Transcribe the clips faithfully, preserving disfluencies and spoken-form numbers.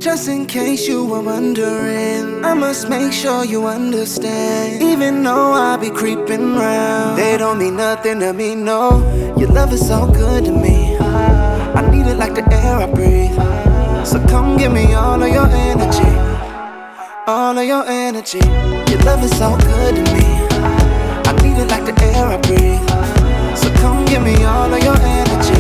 Just in case you were wondering, I must make sure you understand. Even though I be creeping round, they don't mean nothing to me, no. Your love is so good to me, I need it like the air I breathe. So come give me all of your energy, all of your energy. Your love is so good to me, I need it like the air I breathe. So come give me all of your energy,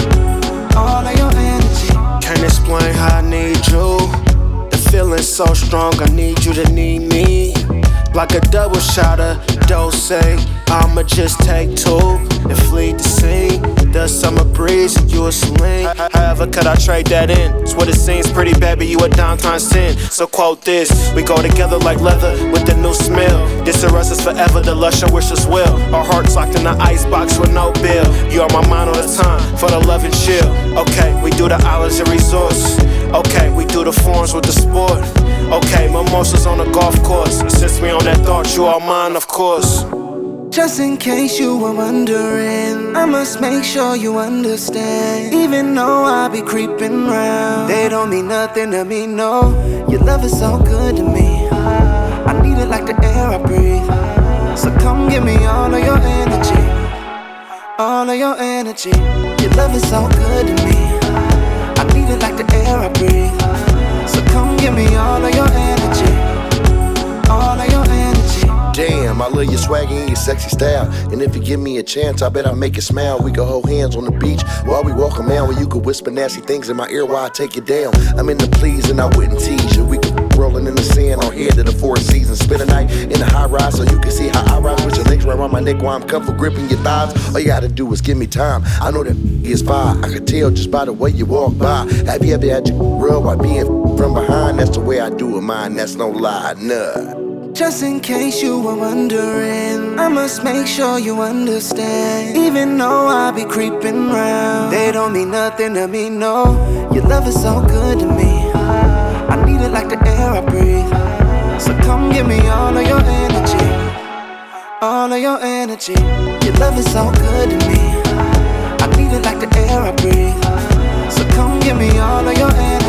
all of your energy. Can't explain how I need you. The feeling's so strong, I need you to need me. Like a double shot of dose, I'ma just take two and flee the scene. The summer breeze and you a sling. However, could I trade that in? It's what it seems, pretty baby, you a downtown sin. So quote this, we go together like leather with the new smell. This or us is forever, the lush I wish us well. Our hearts locked in the icebox with no bill. You on my mind all the time, for the love and chill. Okay, we do the islands and resorts. Okay, we do the forums with the sport. Okay, mimosas on the golf course. Since we on that thought, you all mine, of course. Just in case you were wondering, I must make sure you understand. Even though I be creeping round, they don't mean nothing to me, no. Your love is so good to me, I need it like the air I breathe. So come give me all of your energy, all of your energy. Your love is so good to me, I need it like the air I breathe. So come give me all of your energy, all of your energy. Damn, I love your swagger and your sexy style. And if you give me a chance, I bet I'll make you smile. We could hold hands on the beach while we walk around, where you could whisper nasty things in my ear while I take you down. I'm in the please and I wouldn't tease you. We could rolling in the sand on head to the four seasons. Spend a night in the high rise so you can see how I ride with your legs right around my neck while I'm comfortable gripping your thighs. All you gotta do is give me time. I know that is fire. I can tell just by the way you walk by. Have you ever had your rub while being from behind? That's the way I do it, mine. That's no lie, nah. Just in case you were wondering, I must make sure you understand. Even though I be creeping round, they don't mean nothing to me, no. Your love is so good to me, I need it like the air I breathe. So come give me all of your energy, all of your energy. Your love is so good to me, I need it like the air I breathe. So come give me all of your energy.